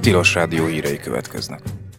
Tilos Rádió hírei következnek.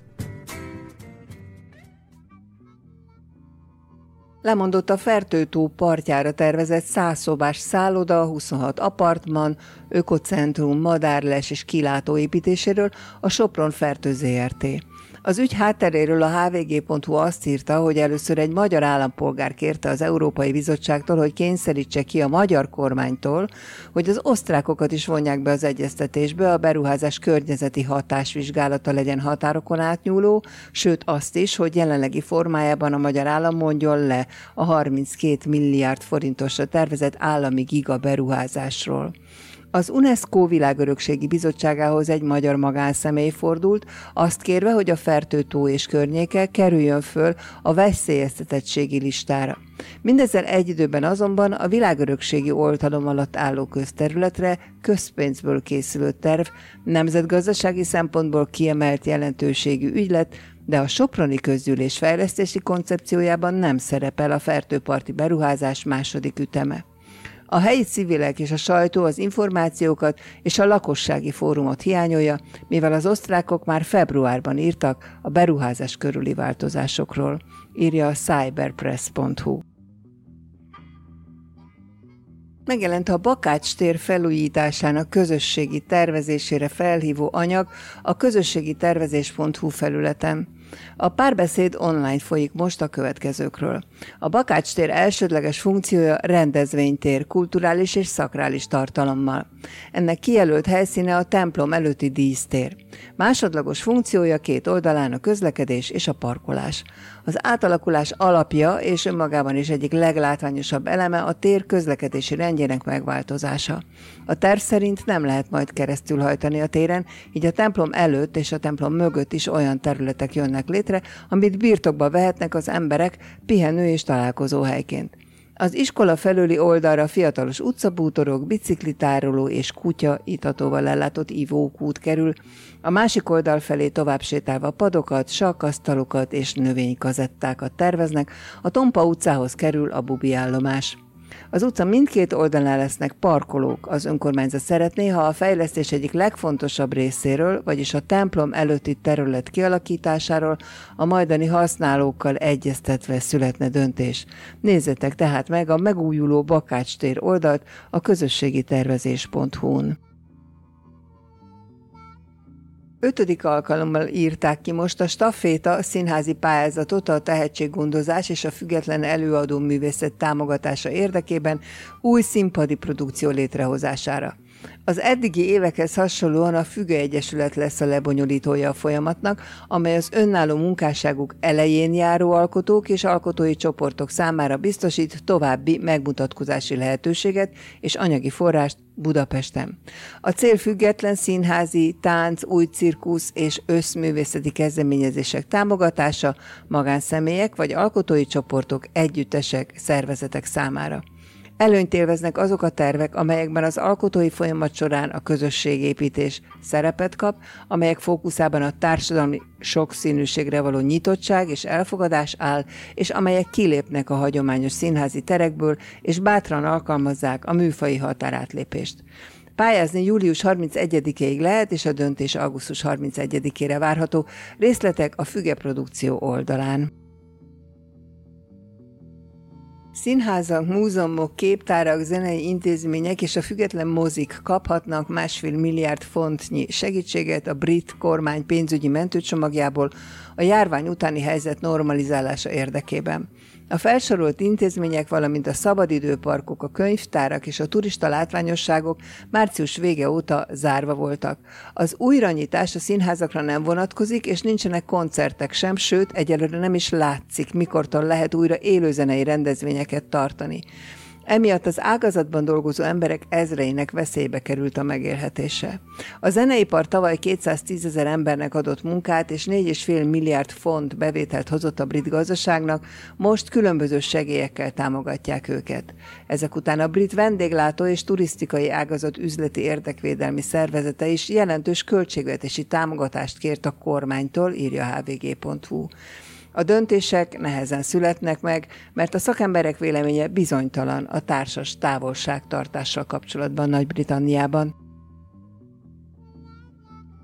Lemondott a Fertő-tó partjára tervezett 100 szobás szálloda, 26 apartman, ökocentrum, madárles és kilátó építéséről a Sopron-Fertő Zrt. Az ügy hátteréről a hvg.hu azt írta, hogy először egy magyar állampolgár kérte az Európai Bizottságtól, hogy kényszerítse ki a magyar kormánytól, hogy az osztrákokat is vonják be az egyeztetésbe, a beruházás környezeti hatásvizsgálata legyen határokon átnyúló, sőt azt is, hogy jelenlegi formájában a magyar állam mondjon le a 32 milliárd forintosra tervezett állami gigaberuházásról. Az UNESCO Világörökségi Bizottságához egy magyar magánszemély fordult, azt kérve, hogy a Fertő-tó és környéke kerüljön föl a veszélyeztetettségi listára. Mindezzel egy időben azonban a világörökségi oltalom alatt álló közterületre közpénzből készülő terv nemzetgazdasági szempontból kiemelt jelentőségű ügylet, de a soproni közgyűlés fejlesztési koncepciójában nem szerepel a fertőparti beruházás második üteme. A helyi civilek és a sajtó az információkat és a lakossági fórumot hiányolja, mivel az osztrákok már februárban írtak a beruházás körüli változásokról, írja a cyberpress.hu. Megjelent a Bakács tér felújításának közösségi tervezésére felhívó anyag a közösségitervezés.hu felületen. A párbeszéd online folyik most a következőkről. A Bakács tér elsődleges funkciója rendezvénytér, kulturális és szakrális tartalommal. Ennek kijelölt helyszíne a templom előtti dísztér. Másodlagos funkciója két oldalán a közlekedés és a parkolás. Az átalakulás alapja és önmagában is egyik leglátványosabb eleme a tér közlekedési rendjének megváltozása. A terv szerint nem lehet majd keresztülhajtani a téren, így a templom előtt és a templom mögött is olyan területek jönnek létre, amit birtokba vehetnek az emberek pihenő és találkozóhelyként. Az iskola felőli oldalra fiatalos utcabútorok, biciklitároló és kutya itatóval ellátott ivókút kerül, a másik oldal felé tovább sétálva padokat, sakkasztalokat és növénykazettákat terveznek, a Tompa utcához kerül a bubi állomás. Az utca mindkét oldalán lesznek parkolók. Az önkormányzat szeretné, ha a fejlesztés egyik legfontosabb részéről, vagyis a templom előtti terület kialakításáról a majdani használókkal egyeztetve születne döntés. Nézzetek tehát meg a megújuló Bakács tér oldalt a közösségitervezés.hu-n. 5. alkalommal írták ki most a staféta színházi pályázatot a tehetséggondozás és a független előadó művészet támogatása érdekében új színpadi produkció létrehozására. Az eddigi évekhez hasonlóan a Füge Egyesület lesz a lebonyolítója a folyamatnak, amely az önálló munkásságuk elején járó alkotók és alkotói csoportok számára biztosít további megmutatkozási lehetőséget és anyagi forrást Budapesten. A cél független színházi, tánc, új cirkusz és összművészeti kezdeményezések támogatása magánszemélyek vagy alkotói csoportok, együttesek, szervezetek számára. Előnyt élveznek azok a tervek, amelyekben az alkotói folyamat során a közösségépítés szerepet kap, amelyek fókuszában a társadalmi sokszínűségre való nyitottság és elfogadás áll, és amelyek kilépnek a hagyományos színházi terekből, és bátran alkalmazzák a műfaji határátlépést. Pályázni július 31-ig lehet, és a döntés augusztus 31-ére várható. Részletek a Füge Produkció oldalán. Színházak, múzeumok, képtárak, zenei intézmények és a független mozik kaphatnak 1,5 milliárd fontnyi segítséget a brit kormány pénzügyi mentőcsomagjából a járvány utáni helyzet normalizálása érdekében. A felsorolt intézmények, valamint a szabadidőparkok, a könyvtárak és a turista látványosságok március vége óta zárva voltak. Az újranyitás a színházakra nem vonatkozik, és nincsenek koncertek sem, sőt, egyelőre nem is látszik, mikortól lehet újra élőzenei rendezvényeket tartani. Emiatt az ágazatban dolgozó emberek ezreinek veszélybe került a megélhetése. A zeneipar tavaly 210 000 embernek adott munkát, és 4,5 milliárd font bevételt hozott a brit gazdaságnak, most különböző segélyekkel támogatják őket. Ezek után a brit vendéglátó és turisztikai ágazat üzleti érdekvédelmi szervezete is jelentős költségvetési támogatást kért a kormánytól, írja hvg.hu. A döntések nehezen születnek meg, mert a szakemberek véleménye bizonytalan a társas távolságtartással kapcsolatban Nagy-Britanniában.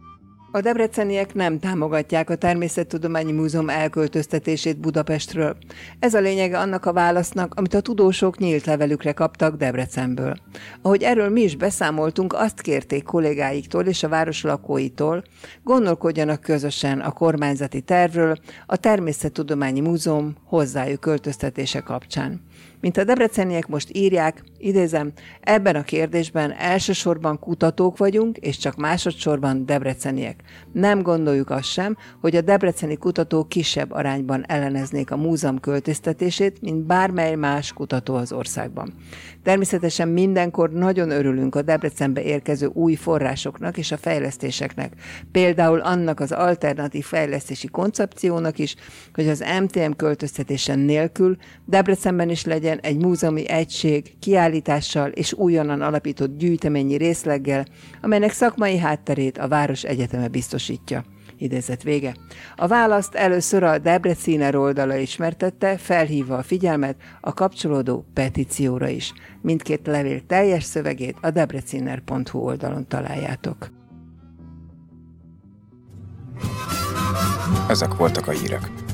A debreceniek nem támogatják a Természettudományi Múzeum elköltöztetését Budapestről. Ez a lényege annak a válasznak, amit a tudósok nyílt levelükre kaptak Debrecenből. Ahogy erről mi is beszámoltunk, azt kérték kollégáiktól és a város lakóitól, gondolkodjanak közösen a kormányzati tervről a Természettudományi Múzeum hozzájuk költöztetése kapcsán. Mint a debreceniek most írják, idézem, ebben a kérdésben elsősorban kutatók vagyunk, és csak másodszorban debreceniek. Nem gondoljuk azt sem, hogy a debreceni kutatók kisebb arányban elleneznék a múzeum költöztetését, mint bármely más kutató az országban. Természetesen mindenkor nagyon örülünk a Debrecenbe érkező új forrásoknak és a fejlesztéseknek. Például annak az alternatív fejlesztési koncepciónak is, hogy az MTM költöztetésen nélkül Debrecenben is legyen egy múzeumi egység kiállítással és újonnan alapított gyűjteményi részleggel, amelynek szakmai hátterét a Város Egyeteme biztosítja. Idézet vége. A választ először a Debreciner oldala ismertette, felhívva a figyelmet a kapcsolódó petícióra is. Mindkét levél teljes szövegét a debreciner.hu oldalon találjátok. Ezek voltak a hírek.